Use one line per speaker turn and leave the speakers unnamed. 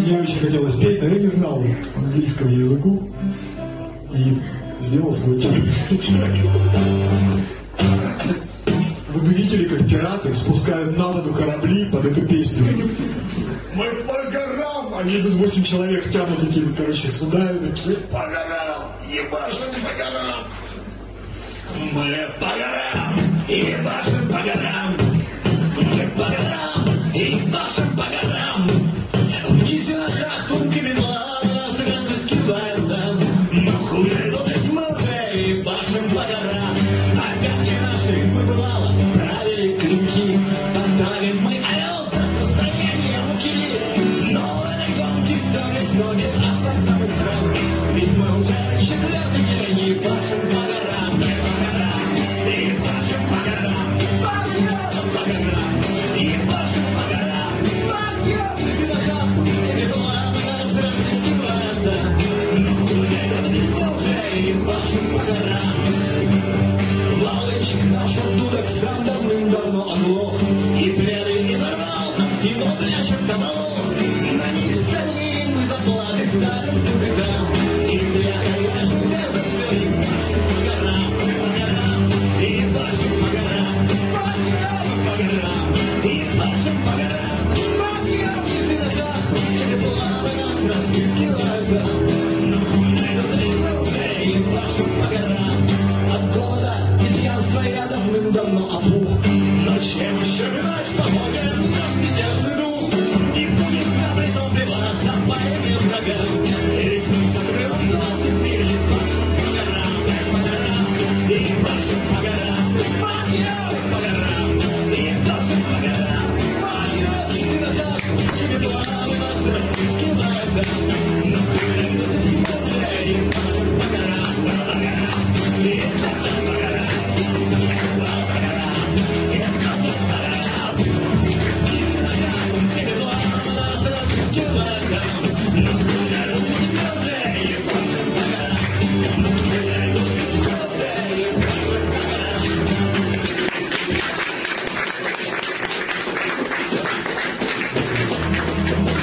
мне очень хотелось петь, но я не знал английского языку и сделал свой текст. Вы бы видели, как пираты спускают на воду корабли под эту песню. Мы по горам! Они идут 8 человек, тянут такие, короче, сюда и такие по горам, ебашим по горам. Мы по горам, ебашим по горам. Мы по горам, ебашим по горам. В низинах Ахтунг и Бенла нас разыскивают там. Но хуй идут, ведь мы уже ебашим по горам. Опятки наши мы бывало правили клинки. Поддавим мы овес до состояния муки. Но в этой гонке стерлись ноги аж по самый срам. Ведь мы уже четвертый день ебашим по горам. Мы по горам, ебашим по горам. По горам, ебашим по горам. В низинах Ахтунг и Бенла нас разыскивают там. Но хуй идут, ведь мы уже ебашим по горам. Волынчик наш дудок сам давным-давно оглох. И пляды изорвал, нам силу пляшет на волох. На них стальные мы заплаты ставим,